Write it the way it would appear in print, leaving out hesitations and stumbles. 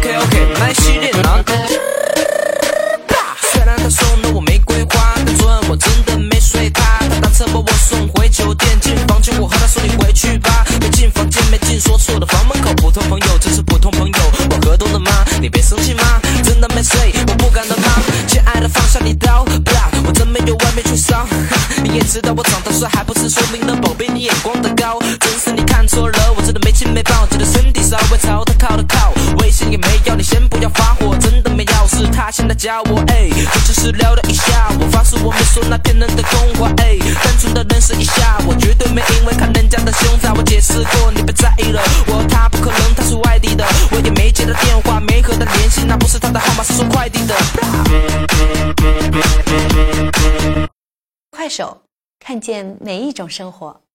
OK， 买系列呢？虽然他说呢我没规划，但昨晚我真的没睡他。他打车把我送回酒店，进房间我和他说你回去吧。没进房间没进说错了房门口，普通朋友真是普通朋友，我喝多了吗？你别生气吗？真的没睡，我不敢的吗？亲爱的放下你刀，我真没有外面去骚。你也知道我长得帅，还不是说明了宝贝你眼光的高。真是你看错了，我真的没亲没抱，只的身体稍微朝他靠的靠。微信也没要，你先不要发火，真的没要，是他现在加我我只是聊了一下，我发誓我没说那骗人的空话单纯的认识一下，我绝对没因为看人家的胸罩，我解释过你别在意了，我和他不可能，他是外地的，我也没接他电话，没和他联系，那不是他的号码，是送快递的。 快手，看见每一种生活。